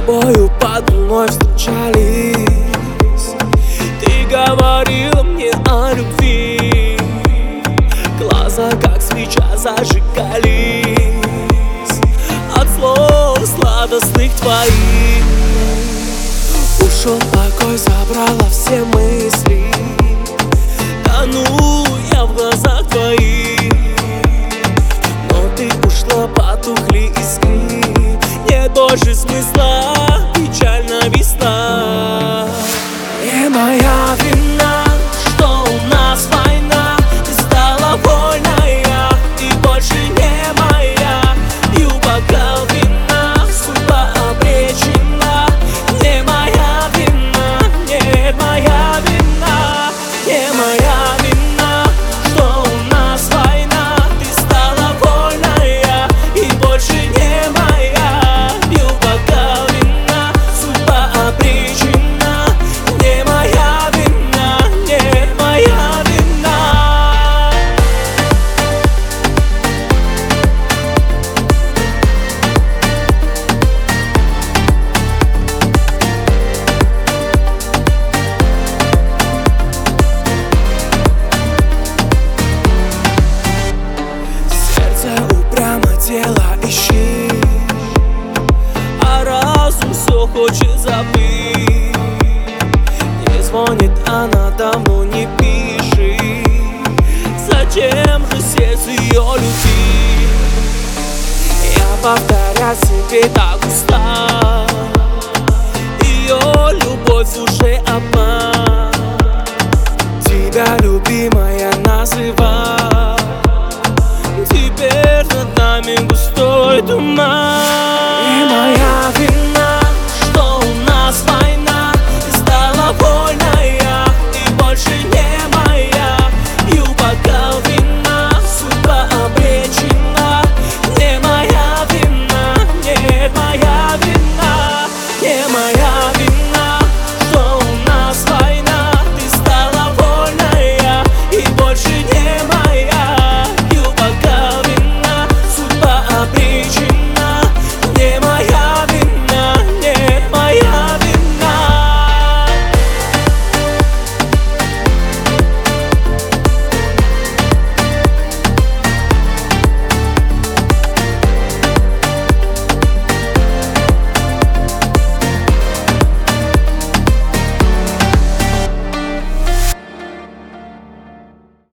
тобою под луной встречались. Ты говорила мне о любви, глаза как свеча зажигались от слов сладостных твоих. Ушел покой, забрала все мысли, тону я в глазах твоих. Но ты ушла, потухли искры, нет больше смысла, печальна весна. Не моя вина, что у нас война, ты стала вольная и больше не моя. Пью бокал вина, судьба обречена. Не моя вина, не моя вина, не моя вина, что у нас война, ты стала вольная и больше не моя. Пью бокал вина, судьба обречена. Не моя вина, не моя вина. Сердце упрямо, тело ищи, а разум все хочет забыть. Не звонит она, давно не пишет. Зачем же сердцу ее любить? Я повторяю себе, так устал. Ее любовь уже обман. Тебя, любимая, называл. Теперь над нами густой туман.